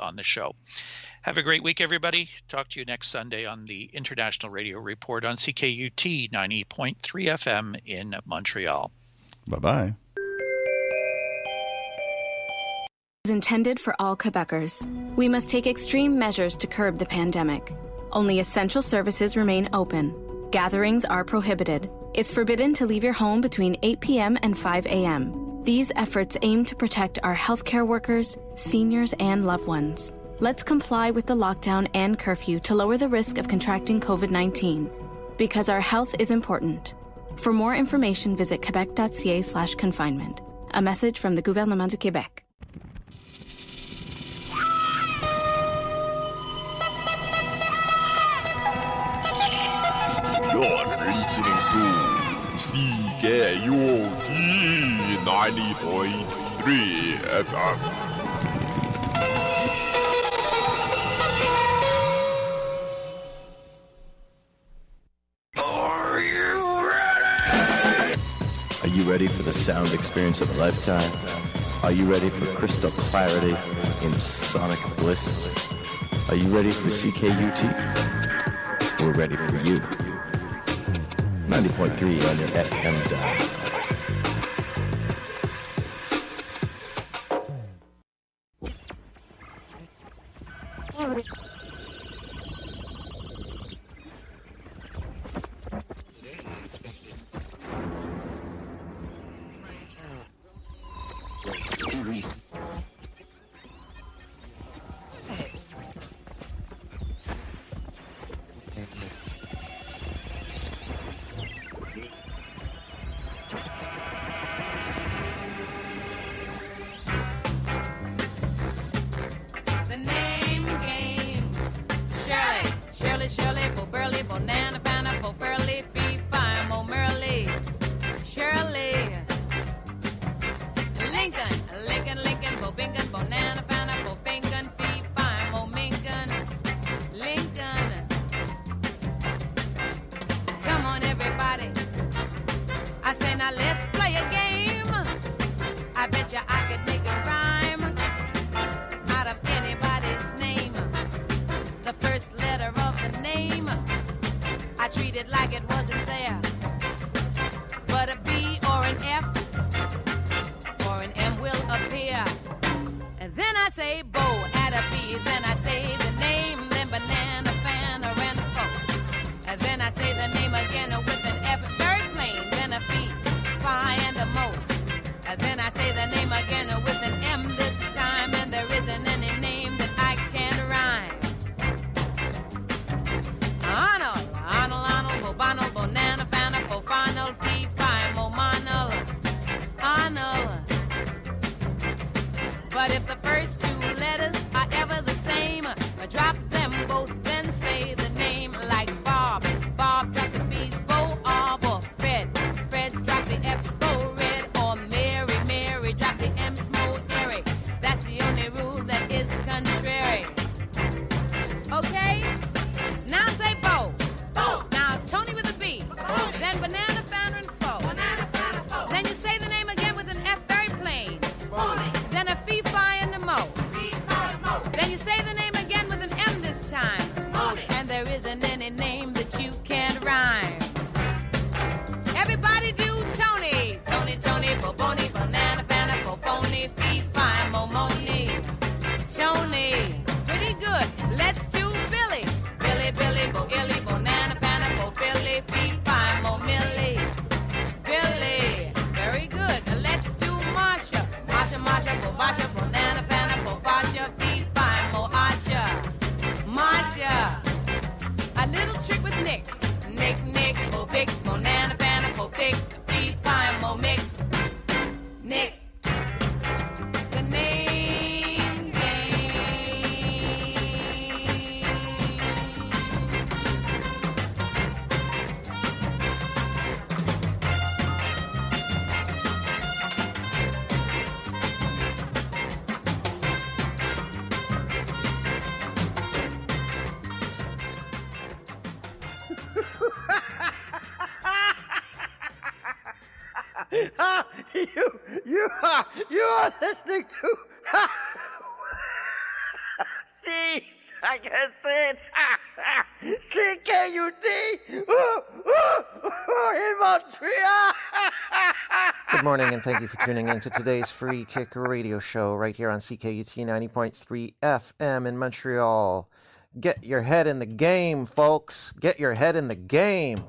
on the show. Have a great week, everybody. Talk to you next Sunday on the International Radio Report on CKUT 90.3 FM in Montreal. Bye-bye. Is intended for all Quebecers. We must take extreme measures to curb the pandemic. Only essential services remain open. Gatherings are prohibited. It's forbidden to leave your home between 8 p.m. and 5 a.m. These efforts aim to protect our healthcare workers, seniors, and loved ones. Let's comply with the lockdown and curfew to lower the risk of contracting COVID-19. Because our health is important. For more information, visit quebec.ca/confinement. A message from the Gouvernement du Québec. You're listening to CKUT 90.3 FM. Are you ready for the sound experience of a lifetime? Are you ready for crystal clarity in sonic bliss? Are you ready for CKUT? We're ready for you. 90.3 on your FM dial. You are listening to See, I can see it. CKUT in Montreal. Good morning, and thank you for tuning in to today's Free Kick Radio Show right here on CKUT 90.3 FM in Montreal. Get your head in the game, folks. Get your head in the game.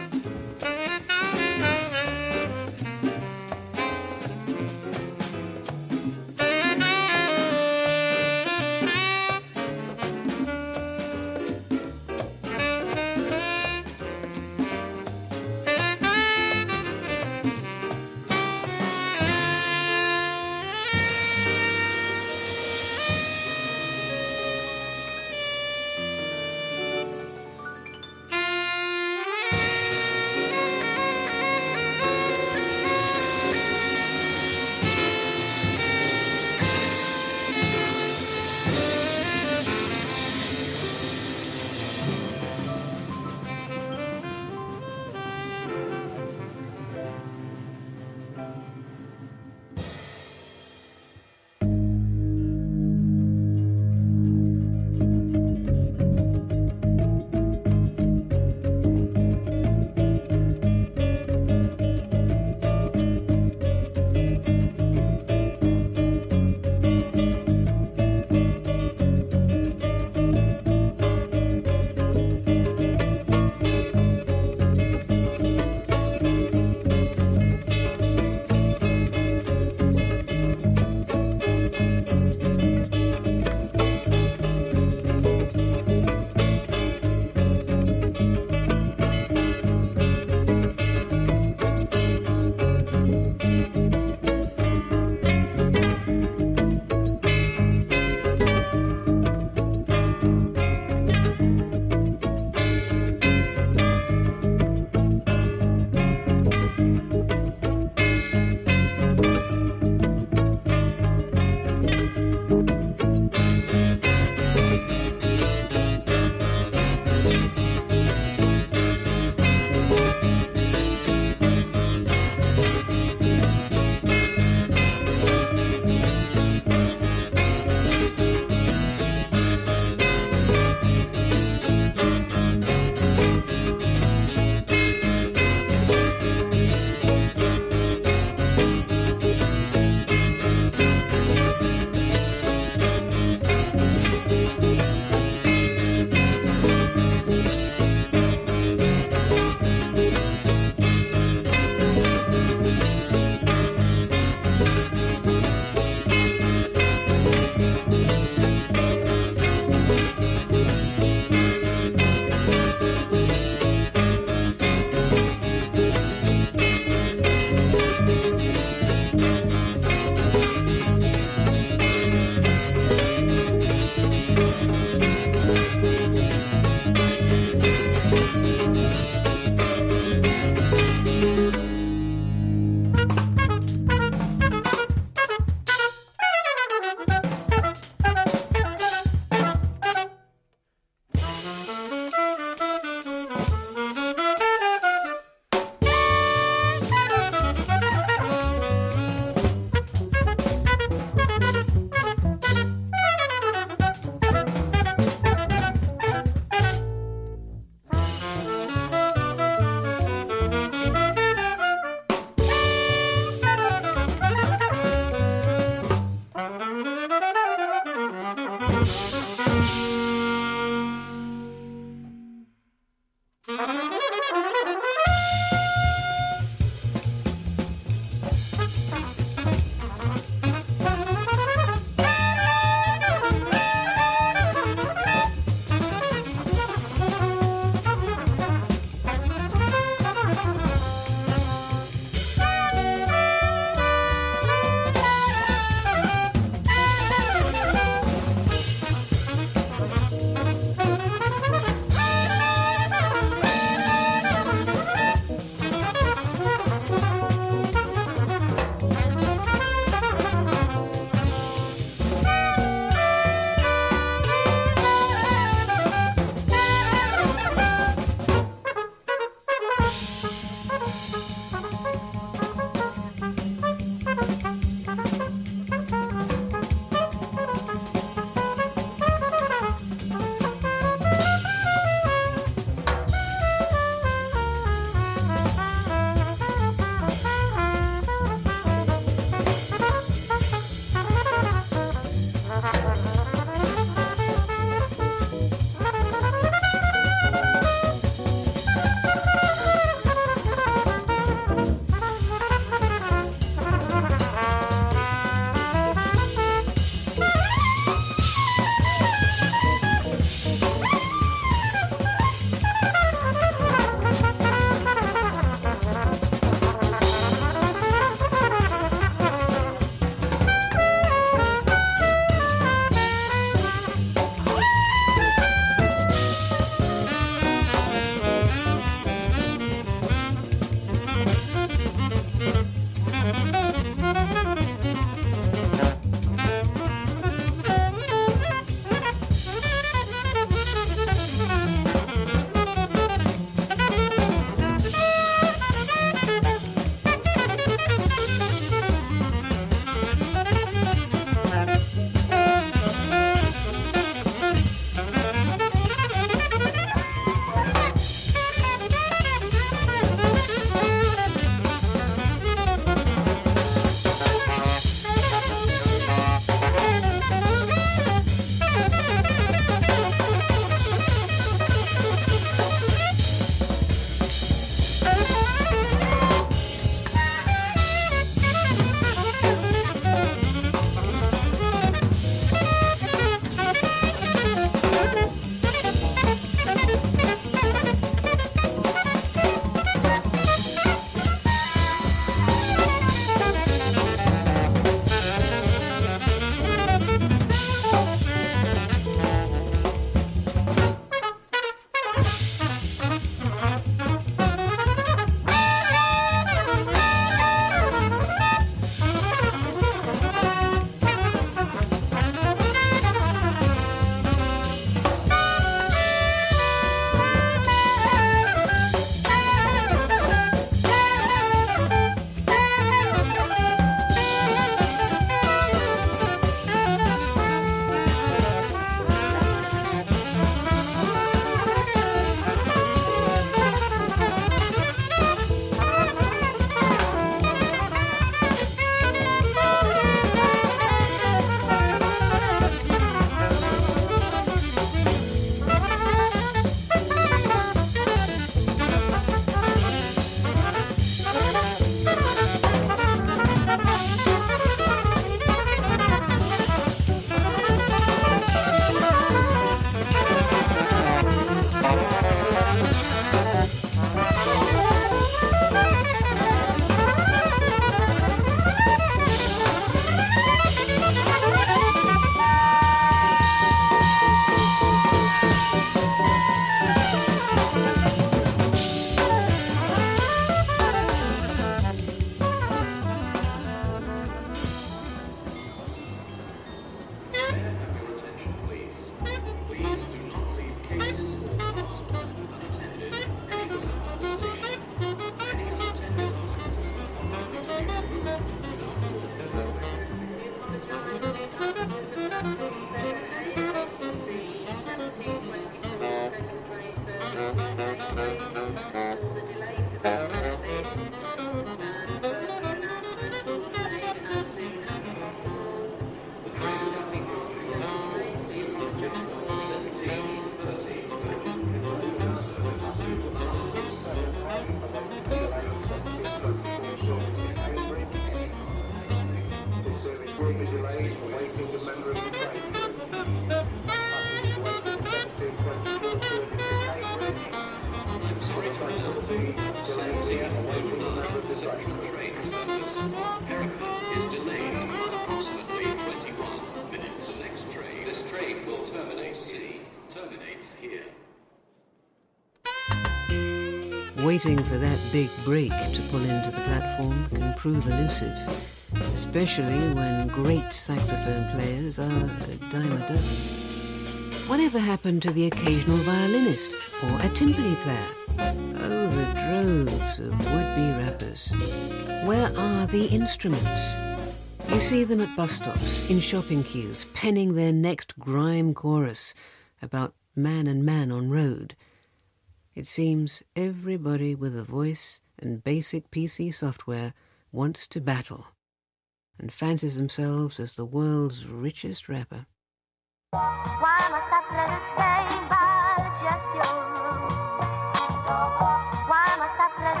Waiting for that big break to pull into the platform can prove elusive, especially when great saxophone players are a dime a dozen. Whatever happened to the occasional violinist or a timpani player? Oh, the droves of would-be rappers. Where are the instruments? You see them at bus stops, in shopping queues, penning their next grime chorus about man and man on road. It seems everybody with a voice and basic PC software wants to battle and fancies themselves as the world's richest rapper. Why must I play this game by just your rules? Why must I play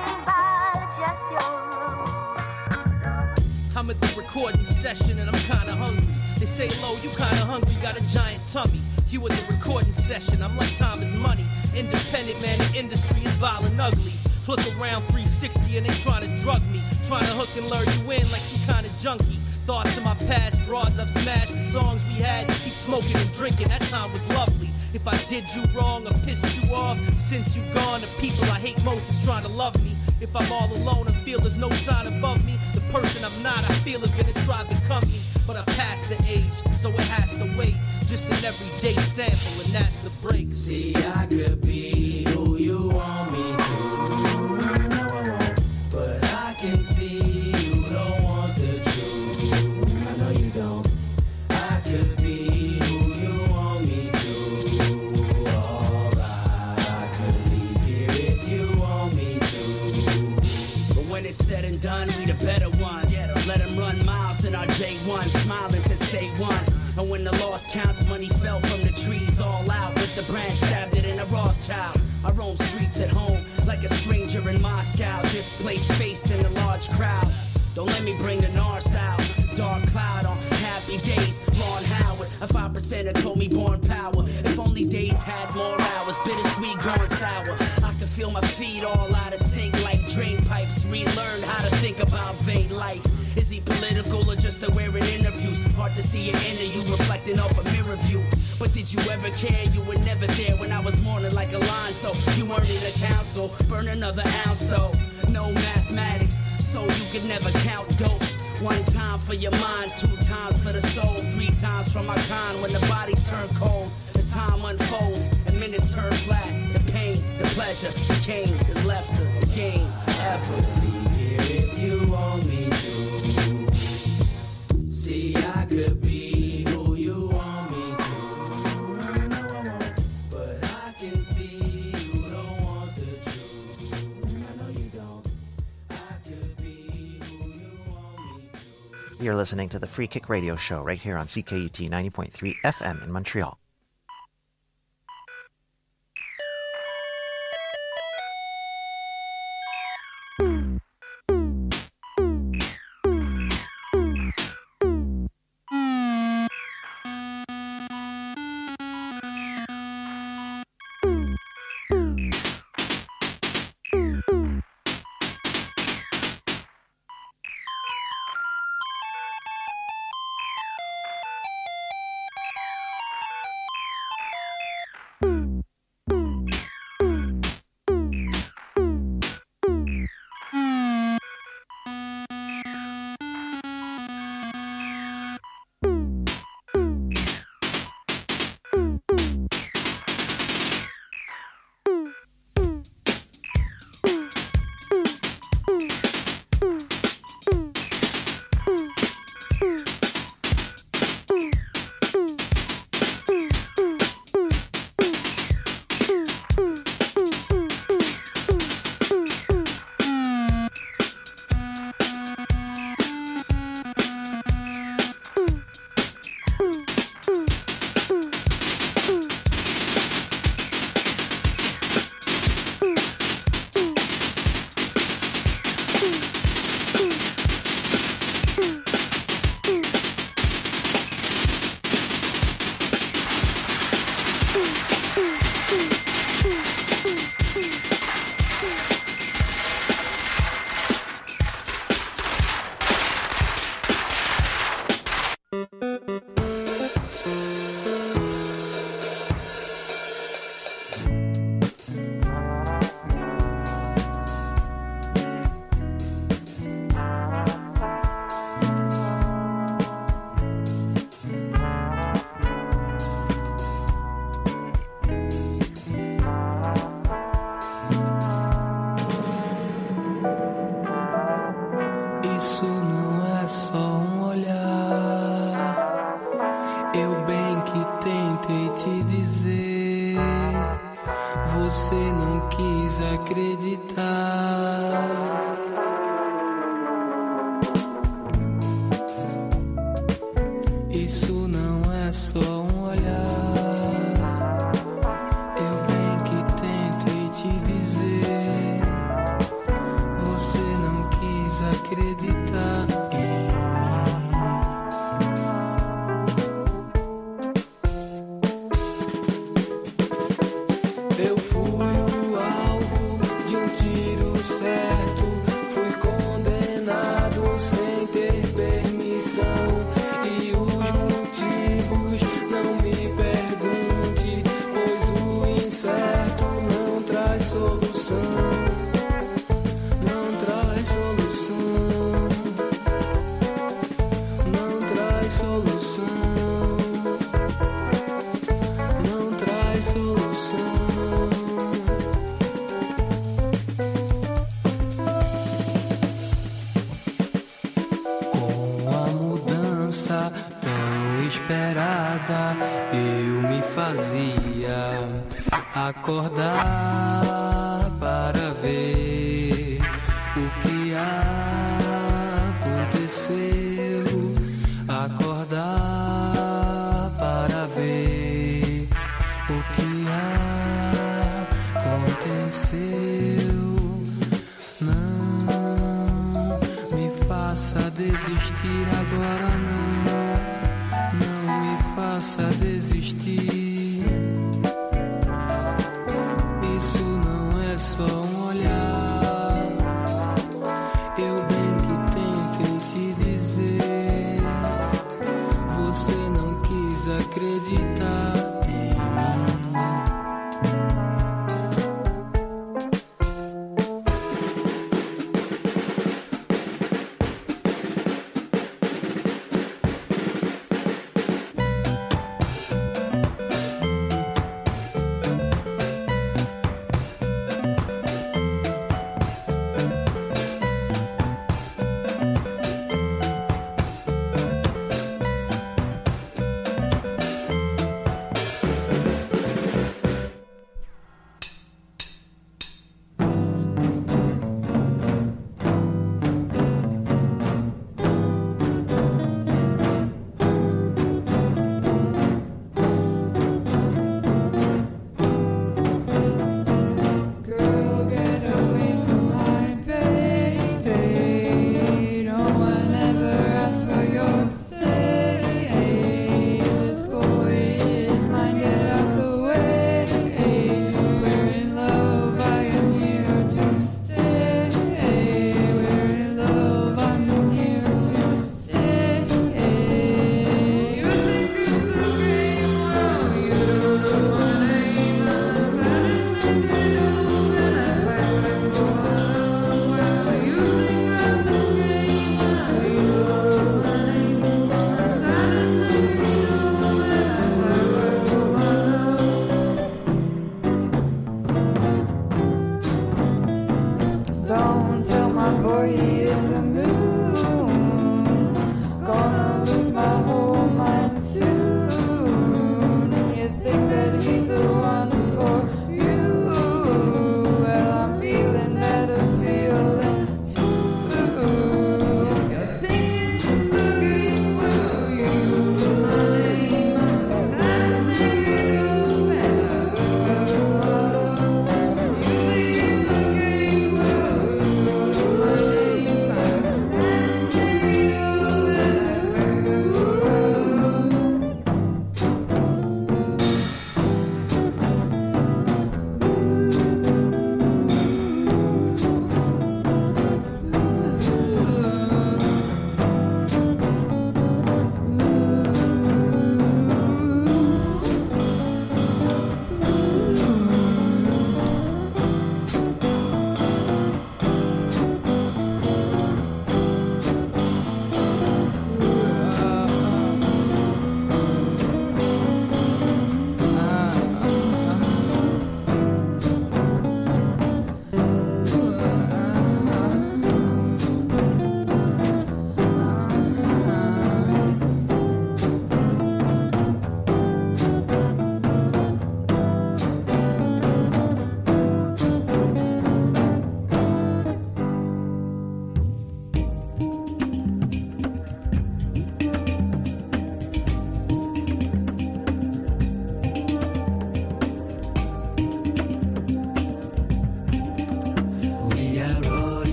this game by just your rules? I'm at the recording session and I'm kinda hungry. They say, Lo, you kinda hungry, got a giant tummy. You at the recording session, I'm like time is money. Independent man, the industry is vile and ugly. Look around 360 and they trying to drug me. Trying to hook and lure you in like some kind of junkie. Thoughts of my past broads I've smashed. The songs we had, keep smoking and drinking, that time was lovely. If I did you wrong or pissed you off, since you gone, the people I hate most is trying to love me. If I'm all alone and feel there's no sign above me, the person I'm not, I feel is gonna try to become me. But I've passed the age, so it has to wait. Just an everyday sample, and that's the break. See, I could be who you want me to, but I can see you don't want the truth. I know you don't. I could be who you want me to. Alright, I could leave here if you want me to. But when it's said and done, we the better ones. Let them run miles in our J1, smiling since day one. And when the loss counts, money fell from the trees all out. With the branch, stabbed it in a Rothschild. I roam streets at home like a stranger in Moscow. Displaced face in a large crowd. Don't let me bring the Norse out. Dark cloud on happy days. Ron Howard, a 5%er told me born power. If only days had more hours. Bittersweet gone sour. I could feel my feet all out of sync like drain pipes. Relearned how to think about vain life. Is he political or just aware in interviews? Hard to see an inner you reflecting off a mirror view. But did you ever care? You were never there when I was mourning like a line. So you weren't in the council. Burn another ounce though. No mathematics, so you could never count dope. One time for your mind, 2 times for the soul, 3 times for my kind when the bodies turn cold. As time unfolds and minutes turn flat, the pain, the pleasure, the gain, the laughter, the game forever. Leave here if you want me to. See, I could be who you want me to. But I can see you don't want the truth. I know you don't. I could be who you want me to. You're listening to the Free Kick Radio Show right here on CKUT 90.3 FM in Montreal. quis acreditar. Isso não é só um olhar. Eu bem que tentei te dizer, você não quis acreditar em mim. Eu fui o alvo de um tiro certo, fui condenado sem ter permissão. E os motivos não me pergunte, pois o incerto não traz solução. Não traz solução. Não traz solução. Não traz solução. Tão esperada, eu me fazia acordar para ver o que aconteceu. Acordar para ver o que aconteceu. Não me faça desistir agora, não me faça desistir. Isso não é só um olhar. Eu bem que tentei te dizer, você não quis acreditar em mim.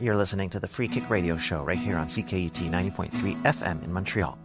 You're listening to the Free Kick Radio Show right here on CKUT 90.3 FM in Montreal.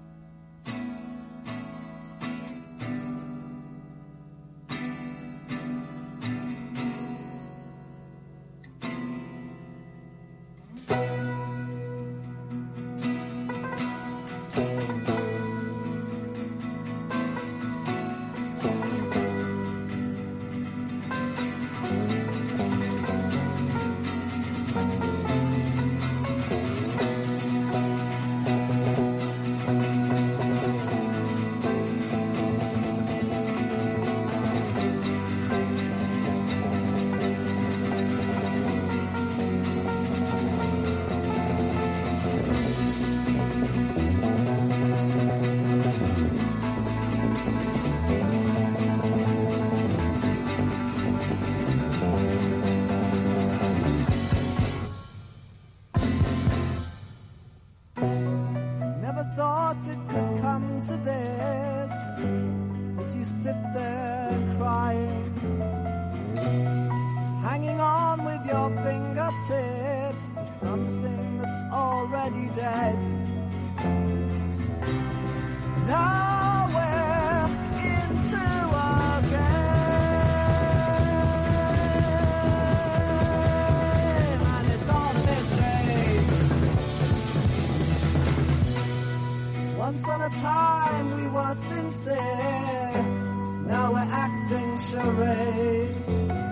Once on a time we were sincere, now we're acting charades,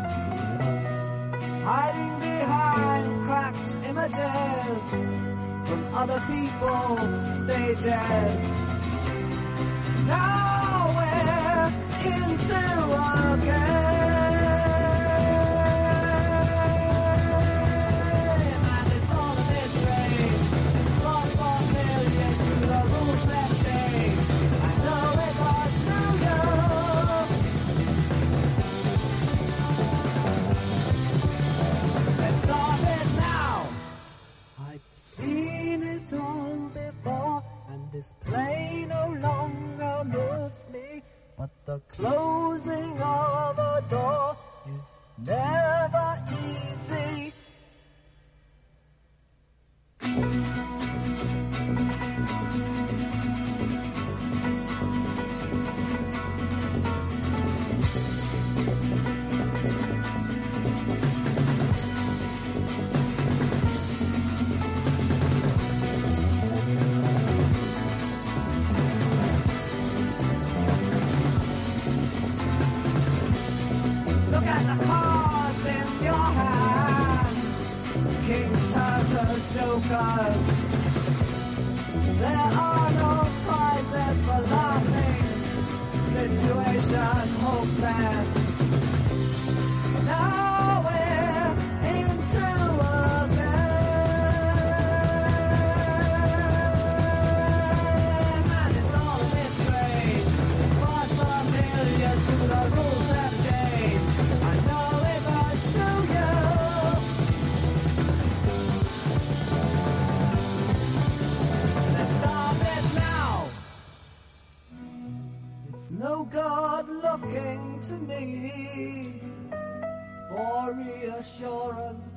hiding behind cracked images from other people's stages. Now we're into a game, and it's all a bit strange. Not familiar to the rules that change. I know it was to you. Let's start it now. I've seen it all before, and this play no longer moves me. But the closing of a door is never easy. Look at the cards in your hand. Kings turn to jokers. There are no prizes for laughing. Situation hopeless. Now we're into a game, and it's all a bit strange, but familiar to the rules that change. I know it was to you. Let's stop it now. It's no good looking to me for reassurance.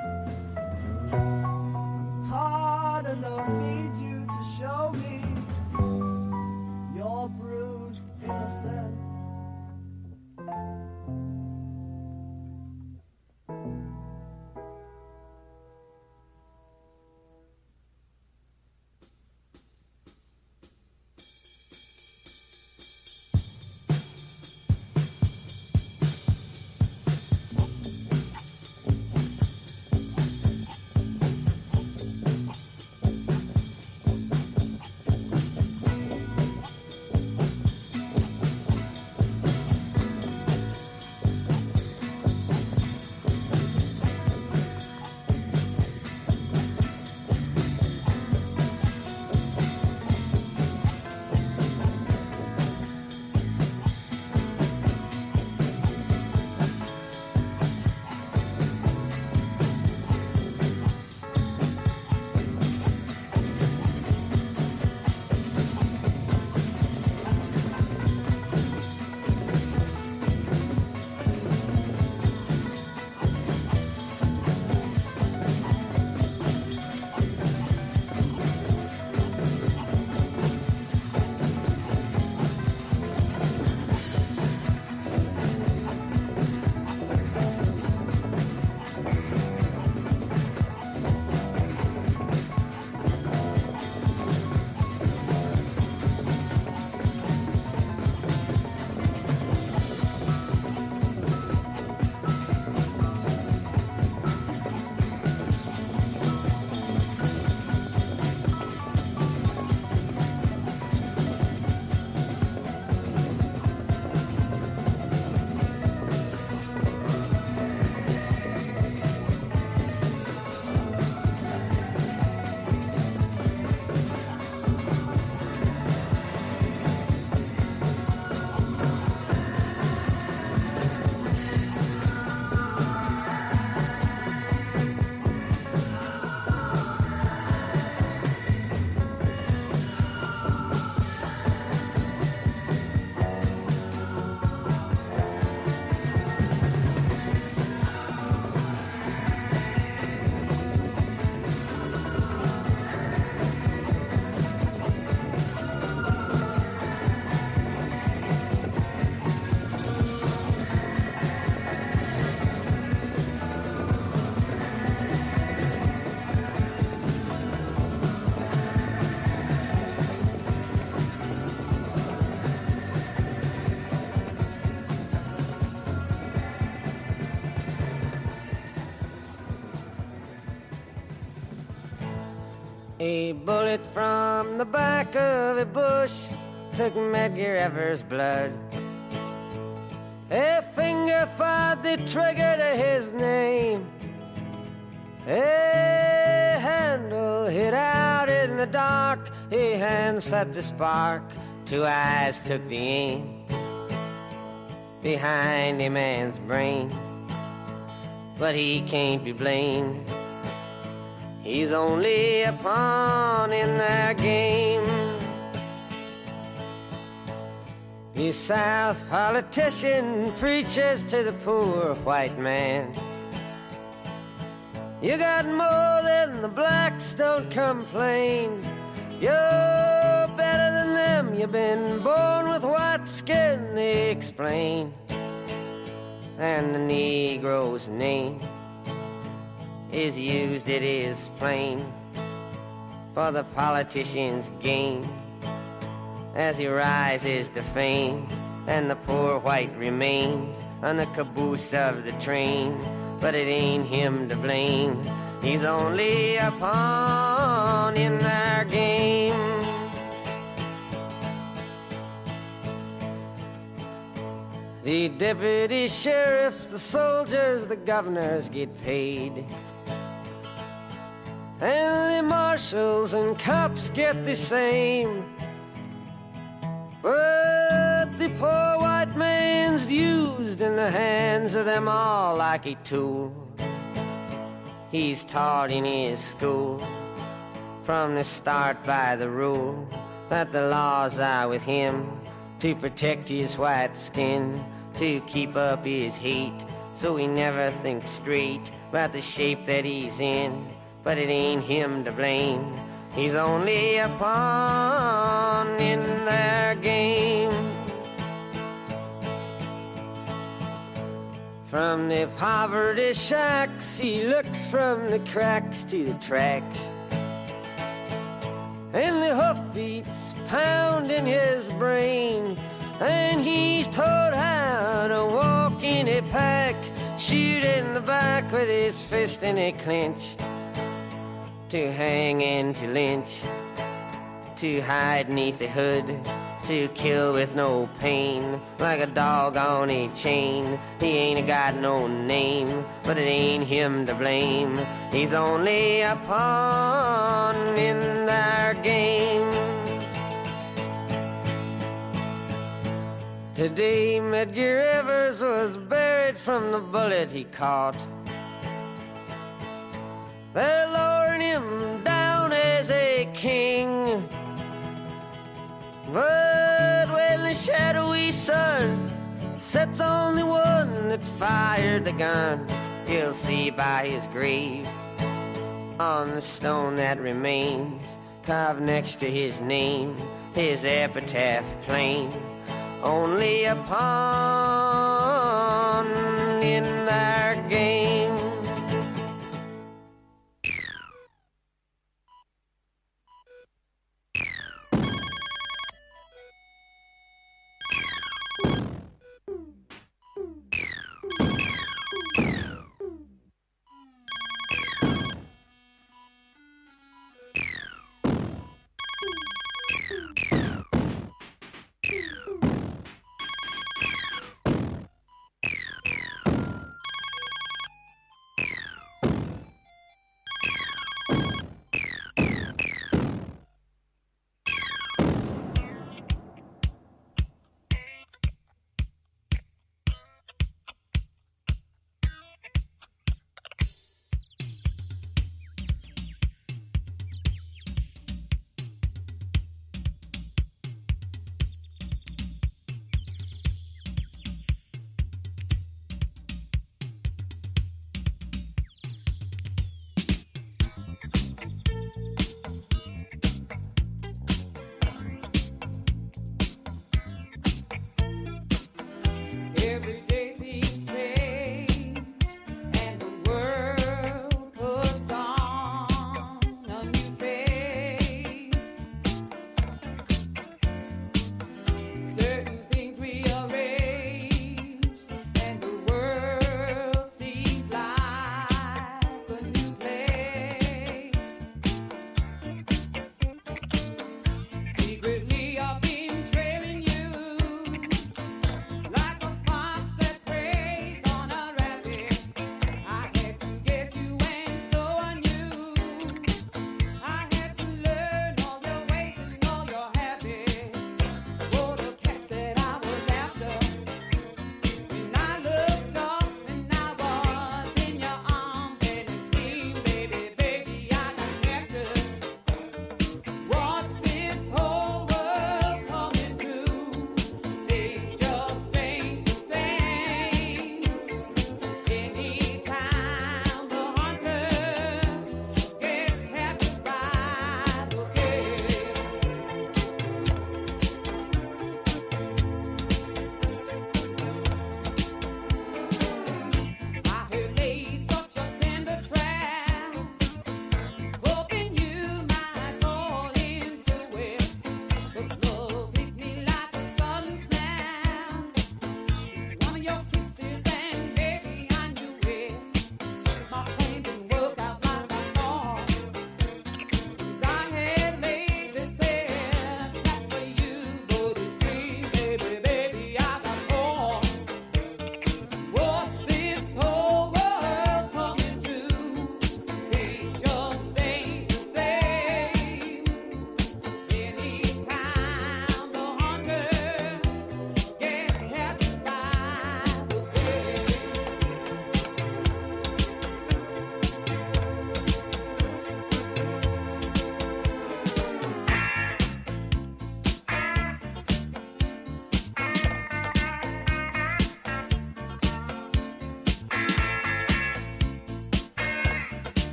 I'm tired and don't need you to show me your bruised innocence. A bullet from the back of a bush took Medgar Evers' blood. A finger fired the trigger to his name. A handle hit out in the dark. A hand set the spark. Two eyes took the aim behind a man's brain. But he can't be blamed. He's only a pawn in their game. The South politician preaches to the poor white man. You got more than the blacks, don't complain. You're better than them, you've been born with white skin, they explain. And the Negro's name is used, it is plain, for the politician's gain as he rises to fame. And the poor white remains on the caboose of the train, but it ain't him to blame. He's only a pawn in their game. The deputy sheriffs, the soldiers, the governors get paid, and the marshals and cops get the same. But the poor white man's used in the hands of them all like a tool. He's taught in his school from the start by the rule that the laws are with him to protect his white skin, to keep up his hate, so he never thinks straight about the shape that he's in. But it ain't him to blame. He's only a pawn in their game. From the poverty shacks, he looks from the cracks to the tracks, and the hoofbeats pound in his brain, and he's taught how to walk in a pack, shoot in the back with his fist in a clinch, to hang and to lynch, to hide neath the hood, to kill with no pain, like a dog on a chain. He ain't got no name, but it ain't him to blame. He's only a pawn in their game. Today Medgar Evers was buried from the bullet he caught. They're lowering him down as a king, but when the shadowy sun sets on the one that fired the gun, you'll see by his grave, on the stone that remains, carved next to his name, his epitaph plain, only a pawn in their game.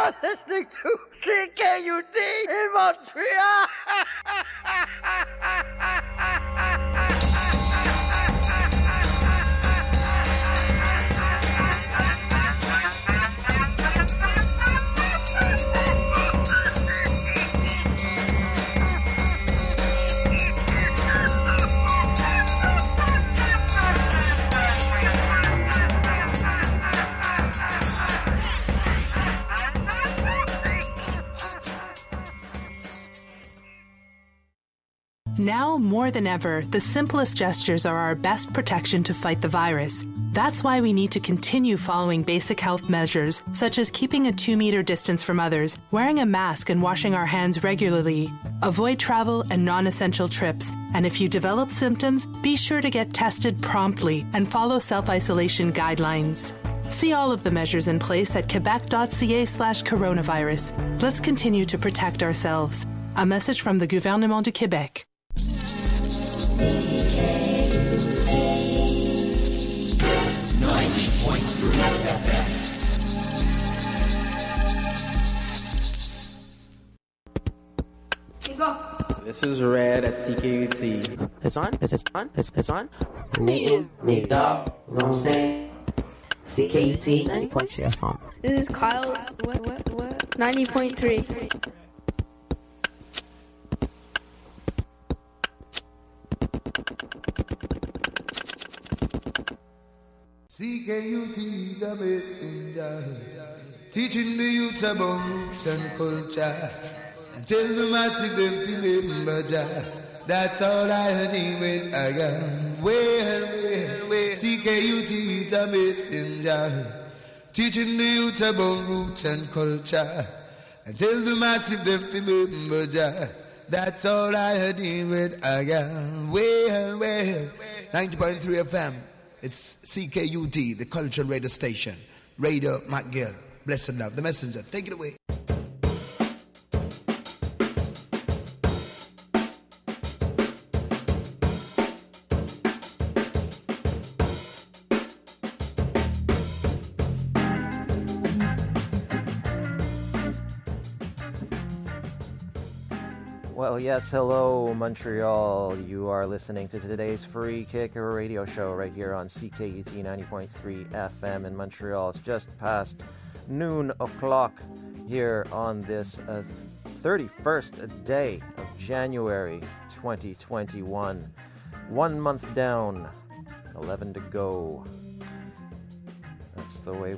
are listening to CKUT in Montreal. Now more than ever, the simplest gestures are our best protection to fight the virus. That's why we need to continue following basic health measures, such as keeping a 2-meter distance from others, wearing a mask and washing our hands regularly. Avoid travel and non-essential trips. And if you develop symptoms, be sure to get tested promptly and follow self-isolation guidelines. See all of the measures in place at quebec.ca/coronavirus. Let's continue to protect ourselves. A message from the Gouvernement du Québec. This is Red at CKUT. It's on? It's on? It's on? Nate Dog, you know what I'm saying? CKUT 90.3 FM. This is Kyle, what? 90.3. CKUT is a messenger, teaching the youth about roots and culture, and tell the masses them to remember Jah. That's all I heard him when I got. Well, CKUT is a messenger, teaching the youth about roots and culture, and tell the masses them to remember Jah. That's all I heard him when I got. Well, 90.3 FM. It's CKUT, the cultural radio station. Radio McGill. Blessed love. The messenger. Take it away. Well, yes, hello, Montreal. You are listening to today's Free Kick radio show right here on CKUT 90.3 FM in Montreal. It's just past noon o'clock here on this 31st day of January 2021. 1 month down, 11 to go. That's the way